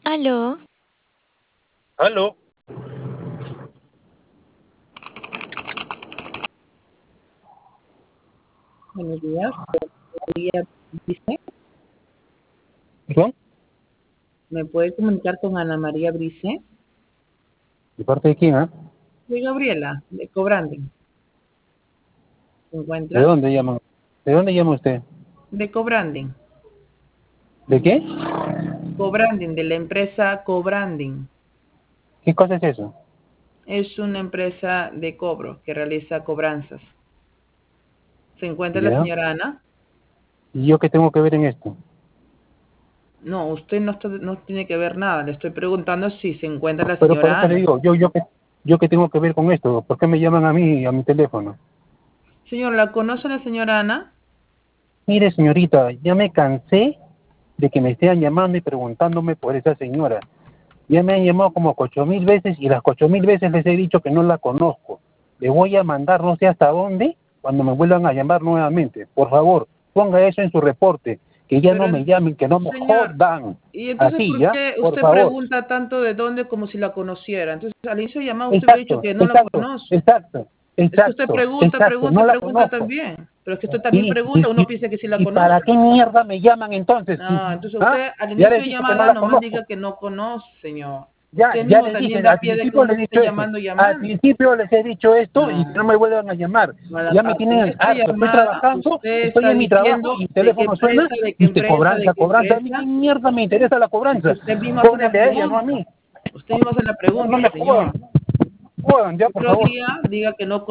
Aló, Aló. Buenos días. María Brice. ¿Perdón? ¿Me puede comunicar con Ana María Brice? ¿De parte de quién, ah? Soy Gabriela, de Cobranding. ¿Se ¿De encuentra? dónde llaman? ¿De dónde llama usted? De Cobranding. ¿De qué? Cobranding, de la empresa Cobranding. ¿Qué cosa es eso? Es una empresa de cobro que realiza cobranzas. ¿Se encuentra la ¿Ya? señora Ana? ¿Y yo qué tengo que ver en esto? No, usted no tiene que ver nada. Le estoy preguntando si se encuentra la Pero por señora eso le Ana. digo, yo qué tengo que ver con esto. ¿Por qué me llaman a mí, a mi teléfono? Señor, ¿la conoce la señora Ana? Mire, señorita, ya me cansé de que me estén llamando y preguntándome por esa señora. Ya me han llamado como 8.000 veces y las 8.000 veces les he dicho que no la conozco. Le voy a mandar no sé hasta dónde cuando me vuelvan a llamar nuevamente. Por favor, ponga eso en su reporte, que ya no Pero, me llamen, que no me señor, jodan. ¿y entonces Así, por ¿ya? qué Por usted favor. pregunta tanto de dónde como si la conociera? Entonces, al inicio de llamada usted hubiera dicho Exacto, que no la exacto, conoce. exacto, Es que usted exacto, pregunta, exacto. pregunta No y la pregunta conozco. también. Pero es que usted también Sí, pregunta, uno piensa que sí la y para conoce. qué mierda me llaman entonces? No, entonces ¿Ah? usted al Ya inicio les de dije que no llamada la nomás conozco. diga que no conoce, señor. Ya, Usted ya mismo les también dije, da al pie de que principio uno les he esté dicho eso. llamando, Al llamando. principio les he dicho esto y que No. no me vuelvan a llamar. Ya me En tienen esta harto. Estoy llamada trabajando, usted estoy está en mi trabajo diciendo y el de qué teléfono suena empresa, de qué y te empresa, de cobranza, qué cobranza. A mí qué empresa. mierda me interesa la Es que cobranza. usted mismo hace la Cóbrele a ella, no a pregunta. mí. Usted mismo hace la No, no pregunta, me señor. jodan. Jodan ya, por Otro favor. día diga que no